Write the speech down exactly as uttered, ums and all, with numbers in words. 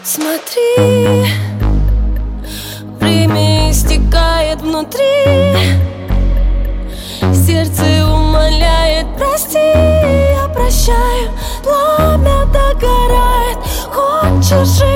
Смотри, время истекает внутри, сердце умоляет: прости, я прощаю. Пламя догорает, хочешь жить?